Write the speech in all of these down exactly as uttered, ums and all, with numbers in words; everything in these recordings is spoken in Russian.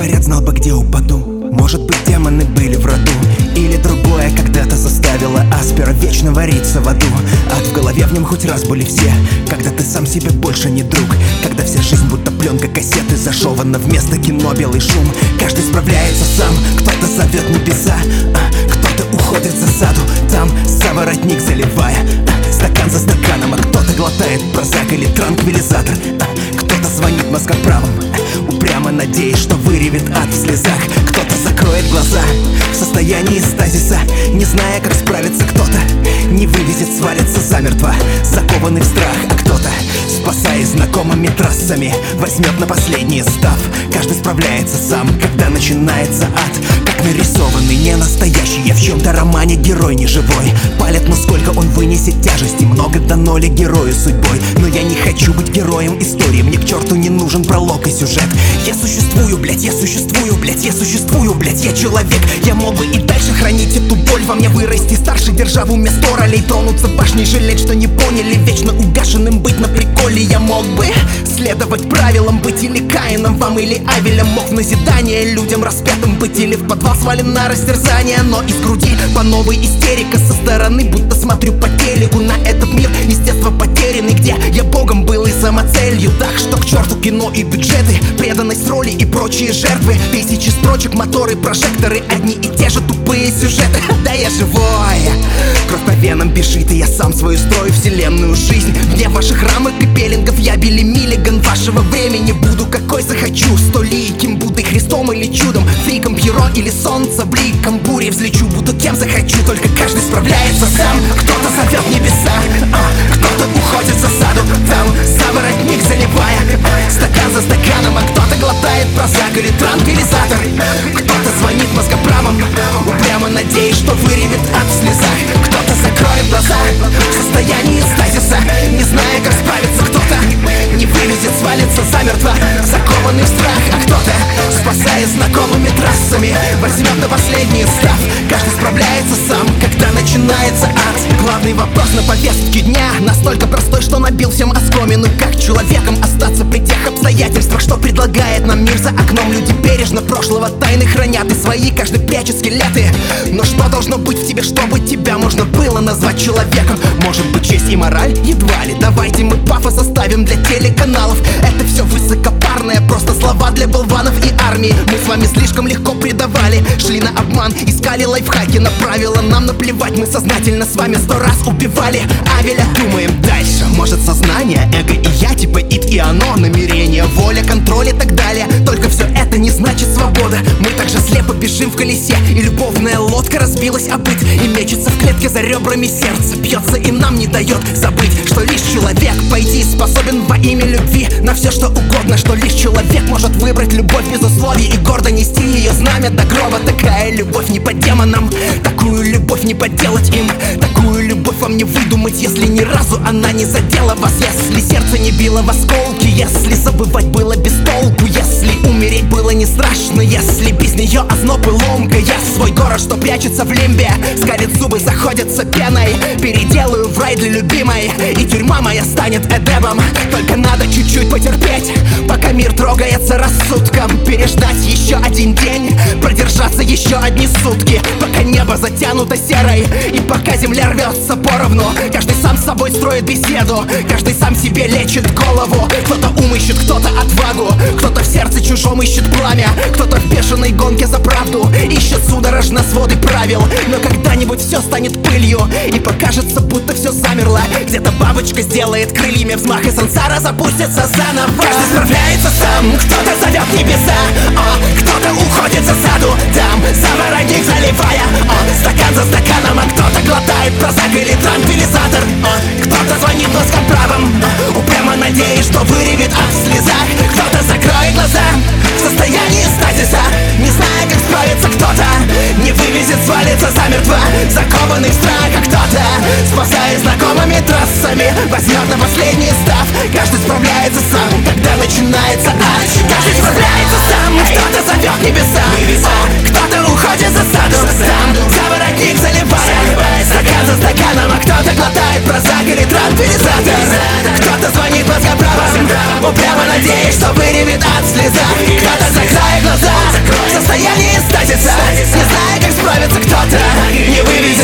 говорят, знал бы, где упаду. Может быть, демоны были в роду, или другое когда-то заставило аспера вечно вариться в аду. Ад в голове, в нем хоть раз были все, когда ты сам себе больше не друг, когда вся жизнь будто пленка кассеты зашована вместо кино белый шум. Каждый справляется сам, кто-то зовет небеса, а кто-то уходит в засаду, там за воротник заливая а, стакан за стаканом, а кто-то глотает прозак или транквилизатор, а кто-то звонит мозгоправом, а, упрямо надеясь, что выревет ад в слезах. Кто-то закроет глаза в состоянии стазиса, не зная, как справиться. Кто-то не вывезет, свалится замертво, закованный в страх, а кто-то, спасаясь знакомыми трассами, возьмет на последний став. Каждый справляется сам, когда начинается ад, как нарисованный, не настоящий. Я в чем-то романе герой не живой. Палят, но сколько он вынесет тяжести, много дано ли герою судьбой. Но я не хочу быть героем истории, мне к черту не нужен пролог и сюжет. Я существую, блять, я существую, блять, я существую, блять, я человек. Я мог бы и дальше хранить эту боль во мне, вырасти старше, держа в уме сто ролей, тронуться башней, жалеть, что не поняли, вечно угашенным быть на приколе. Я мог бы следовать правилам, быть или Каином вам, или Авелем. Мог в назидание людям распятым быть, или в подвал свален на растерзание. Но из груди по новой истерика, со стороны будто смотрю по телеку на этот мир, естество потерянный, где я богом был и самоцелью. Так что к черту кино и бюджеты, преданность роли и прочие жертвы, тысячи строчек, моторы, прожекторы, одни и те же тупые сюжеты. Да я живой, кровь по венам бежит, и я сам свою строю вселенную жизнь. Вне ваших рамок и пеленгов я Билли Миллиган вашего времени. Буду какой захочу, столиким, Буддой, Христом или чудом, фриком, Пьеро или солнце бликом, бури взлечу, буду кем захочу, только каждый справляется сам. Кто-то зовет небеса, а кто-то уходит в засаду, там за воротник заливая а, стакан за стаканом, а кто-то глотает прозак или транквилизатор. Кто-то звонит мозгоправом, упрямо надеясь, что выревет ад в слезах. Кто-то закроет глаза в состоянии стазиса, не зная, как справиться. Кто-то не вывезет, свалится замертво, закованный в страх, а кто-то, спасаясь знакомыми трассами, возьмет на последний став. Каждый справляется сам, когда начинается ад. Главный вопрос на повестке дня настолько простой, что набил всем оскомину. Как человеком остаться при тех обстоятельствах, что предлагает нам мир за окном? Люди бережно прошлого тайны хранят, и свои каждый прячет скелеты. Но что должно быть в тебе, чтобы тебя можно было назвать человеком? Может быть, честь и мораль? Едва ли. Давайте мы пафос оставим для телеканалов. Это все высокопарное, просто слова для болванов и армии. Мы с вами слишком легко предавали, шли на обман, искали лайфхаки, на правила нам наплевать. Мы сознательно с вами сто раз убивали Авеля. Думаем дальше, может сознание, эго и я, типа ид и оно, намерение, воля, контроль и так далее. Только все это не значит свобода. Мы также слепо бежим в колесе, и любовная лодка разбилась о быт, и мечется в клетке за ребрами сердце, бьется и нам не дает забыть, что лишь человек, по идее, способен во имя любви на все что угодно, что лишь человек может выбрать любовь без условий и гордо нести ее знамя до гроба. Такая любовь не по демонам, такую любовь не подделать им, такую любовь вам не выдумать, если ни разу она не задела вас. Если сердце не било в осколки, если забывать было без толку, если умереть было не страшно, если без нее озноб и ломка. Я свой город, что прячется в лимбе, скалит зубы, заходятся пеной, переделаю в рай для любимой, и тюрьма моя станет эдемом. Только надо чуть-чуть потерпеть, пока мир трогается рассудком, переждать еще один день, продержаться еще одни сутки, пока небо затянуто серой, и пока земля рвется поровну. Каждый сам с собой строит беседу, каждый сам себе лечит голову. Кто-то ум ищет, кто-то отвагу, кто-то в сердце чужом ищет пламя, кто-то в бешеной гонке за правду ищет судорожно своды правил. Но когда-нибудь все станет пылью, и покажется, будто все замерло. Где-то бабочка сделает крыльями взмах, и сансара запустится заново. Каждый справляется сам, кто-то зовет небеса, о, кто-то уходит в засаду, там за воротник заливая о, стакан за стаканом, а кто-то глотает прозак или транквилизатор. О, кто-то звонит мозгоправом, упрямо надеясь, что выревет ад в слезах. Кто-то закроет глаза в состоянии стазиса, не зная, как справиться. Кто-то не вывезет, свалится замертво, закованный в страх, а кто-то, спасаясь знакомыми трассами, возьмет на последний став. Каждый справляется сам, когда начинается ад. Каждый справляется сам, кто-то зовет небеса, о, кто-то уходит в засаду, сам за воротник заливая стакан за стаканом, а кто-то глотает прозак или транквилизатор. Кто-то звонит мозгоправом, упрямо надеясь, что выревет ад в слезах. Кто-то закроет глаза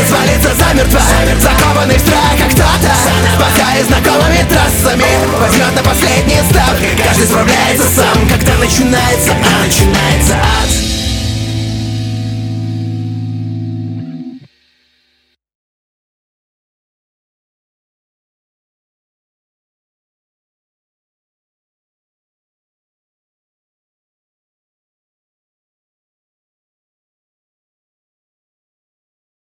свалится замертво, закованный в страхах кто-то, спасая знакомыми трассами, возьмет на последние ставки. Каждый справляется сам, когда начинается, а начинается ад.